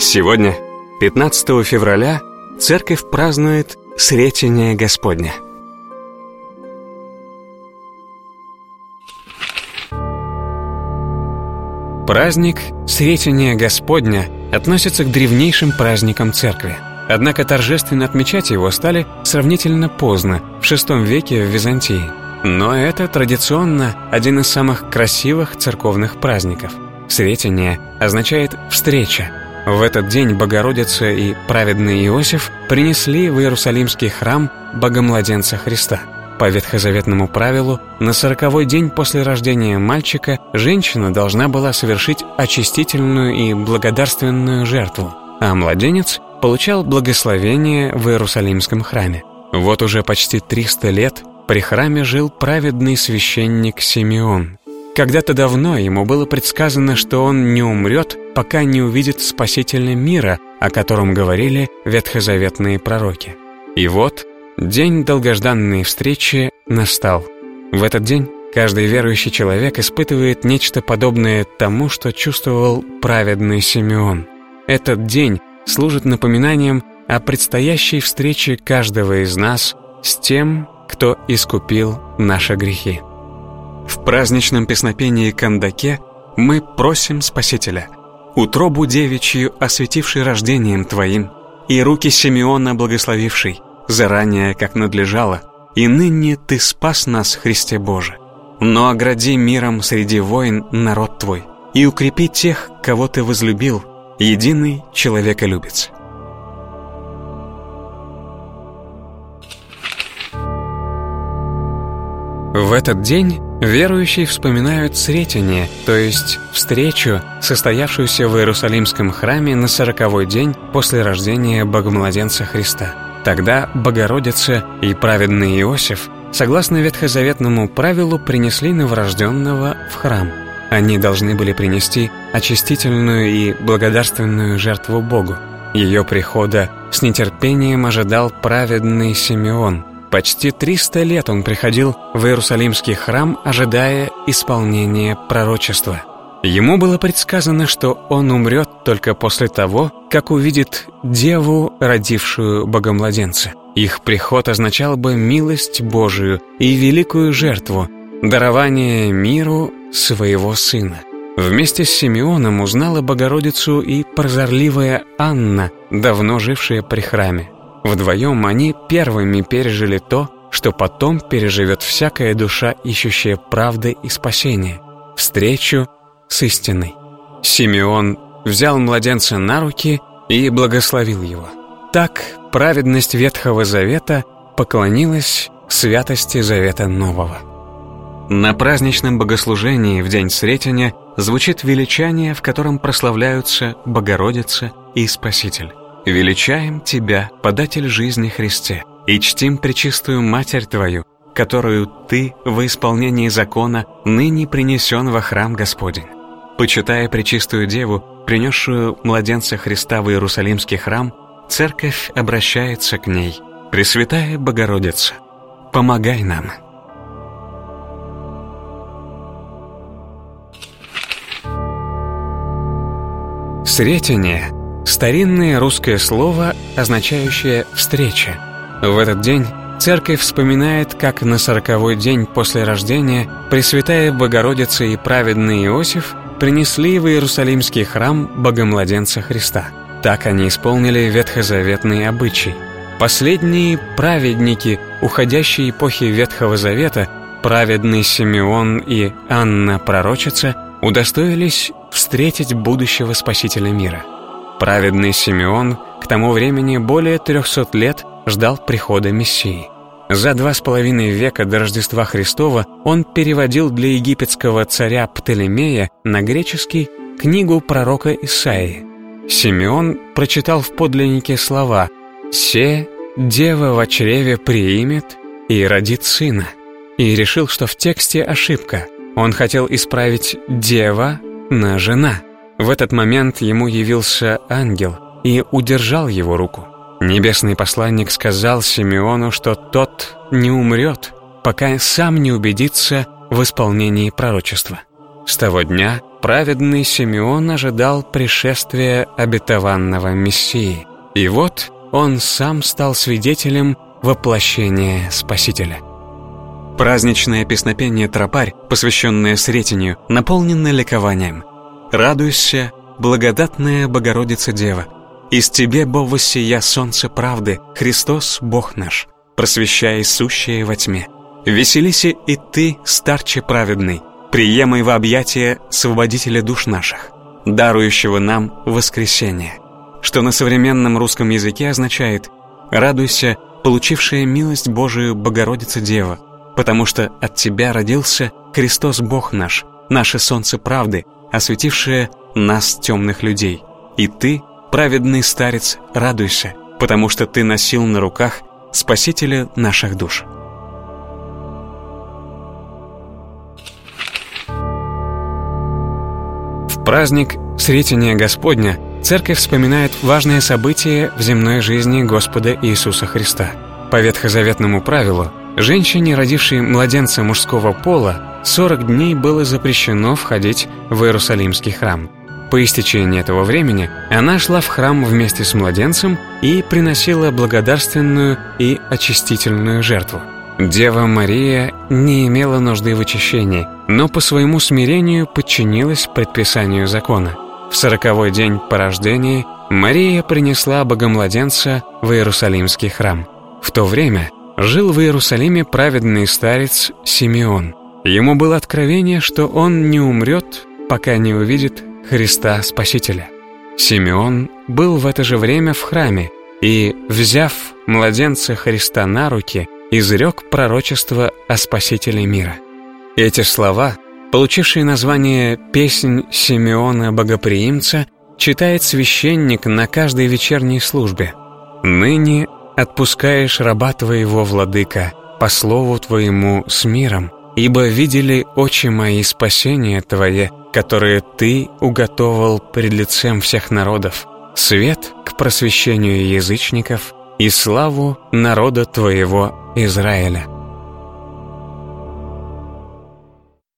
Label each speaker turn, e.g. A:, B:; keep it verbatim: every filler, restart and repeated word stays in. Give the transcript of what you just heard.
A: Сегодня, пятнадцатого февраля, Церковь празднует Сретение Господня. Праздник Сретения Господня относится к древнейшим праздникам Церкви. Однако торжественно отмечать его стали сравнительно поздно, в шестом веке в Византии. Но это традиционно один из самых красивых церковных праздников. Сретение означает «встреча». В этот день Богородица и праведный Иосиф принесли в Иерусалимский храм Богомладенца Христа. По ветхозаветному правилу, на сороковой день после рождения мальчика женщина должна была совершить очистительную и благодарственную жертву, а младенец получал благословение в Иерусалимском храме. Вот уже почти триста лет при храме жил праведный священник Симеон. Когда-то давно ему было предсказано, что он не умрет, пока не увидит Спасителя мира, о котором говорили ветхозаветные пророки. И вот день долгожданной встречи настал. В этот день каждый верующий человек испытывает нечто подобное тому, что чувствовал праведный Симеон. Этот день служит напоминанием о предстоящей встрече каждого из нас с тем, кто искупил наши грехи. В праздничном песнопении «Кандаке» мы просим Спасителя: «Утробу девичью, осветивший рождением Твоим, и руки Симеона благословивший, заранее, как надлежало, и ныне Ты спас нас, Христе Боже. Но огради миром среди войн народ Твой, и укрепи тех, кого Ты возлюбил, единый человеколюбец». В этот день верующие вспоминают Сретение, то есть встречу, состоявшуюся в Иерусалимском храме на сороковой день после рождения Богомладенца Христа. Тогда Богородица и праведный Иосиф, согласно ветхозаветному правилу, принесли новорожденного в храм. Они должны были принести очистительную и благодарственную жертву Богу. Ее прихода с нетерпением ожидал праведный Симеон. Почти триста лет он приходил в Иерусалимский храм, ожидая исполнения пророчества. Ему было предсказано, что он умрет только после того, как увидит Деву, родившую Богомладенца. Их приход означал бы милость Божию и великую жертву, дарование миру своего Сына. Вместе с Симеоном узнала Богородицу и прозорливая Анна, давно жившая при храме. Вдвоем они первыми пережили то, что потом переживет всякая душа, ищущая правды и спасения — встречу с истиной. Симеон взял младенца на руки и благословил его. Так праведность Ветхого Завета поклонилась святости Завета Нового. На праздничном богослужении в день Сретения звучит величание, в котором прославляются Богородица и Спаситель. «Величаем Тебя, податель жизни Христе, и чтим пречистую Матерь Твою, которую Ты во исполнении закона ныне принесен во храм Господень». Почитая пречистую Деву, принесшую младенца Христа в Иерусалимский храм, Церковь обращается к ней: «Пресвятая Богородица, помогай нам». Сретение — старинное русское слово, означающее «встреча». В этот день Церковь вспоминает, как на сороковой день после рождения Пресвятая Богородица и праведный Иосиф принесли в Иерусалимский храм Богомладенца Христа. Так они исполнили ветхозаветные обычаи. Последние праведники уходящей эпохи Ветхого Завета, праведный Симеон и Анна Пророчица, удостоились встретить будущего Спасителя мира. Праведный Симеон к тому времени более трехсот лет ждал прихода Мессии. За два с половиной века до Рождества Христова он переводил для египетского царя Птолемея на греческий книгу пророка Исаии. Симеон прочитал в подлиннике слова «Се дева во чреве приимет и родит сына», и решил, что в тексте ошибка. Он хотел исправить «дева» на «жена». В этот момент ему явился ангел и удержал его руку. Небесный посланник сказал Симеону, что тот не умрет, пока сам не убедится в исполнении пророчества. С того дня праведный Симеон ожидал пришествия обетованного Мессии. И вот он сам стал свидетелем воплощения Спасителя. Праздничное песнопение «Тропарь», посвященное Сретению, наполнено ликованием. «Радуйся, благодатная Богородица Дева! Из тебе, бо воссия солнце правды, Христос, Бог наш, просвещай сущее во тьме. Веселися и ты, старче праведный, приемай во объятия Свободителя душ наших, дарующего нам воскресение», что на современном русском языке означает «Радуйся, получившая милость Божию Богородица Дева, потому что от тебя родился Христос Бог наш, наше солнце правды, осветившее нас, темных людей. И ты, праведный старец, радуйся, потому что ты носил на руках Спасителя наших душ». В праздник Сретения Господня Церковь вспоминает важное событие в земной жизни Господа Иисуса Христа. По ветхозаветному правилу, женщине, родившей младенца мужского пола, сорок дней было запрещено входить в Иерусалимский храм. По истечении этого времени она шла в храм вместе с младенцем и приносила благодарственную и очистительную жертву. Дева Мария не имела нужды в очищении, но по своему смирению подчинилась предписанию закона. В сороковой день по рождении Мария принесла богомладенца в Иерусалимский храм. В то время жил в Иерусалиме праведный старец Симеон. Ему было откровение, что он не умрет, пока не увидит Христа Спасителя. Симеон был в это же время в храме и, взяв младенца Христа на руки, изрек пророчество о Спасителе мира. Эти слова, получившие название «Песнь Симеона Богоприимца», читает священник на каждой вечерней службе. «Ныне отпускаешь раба твоего, владыка, по слову твоему с миром, ибо видели очи мои спасение твое, которое ты уготовал пред лицем всех народов, свет к просвещению язычников и славу народа твоего Израиля».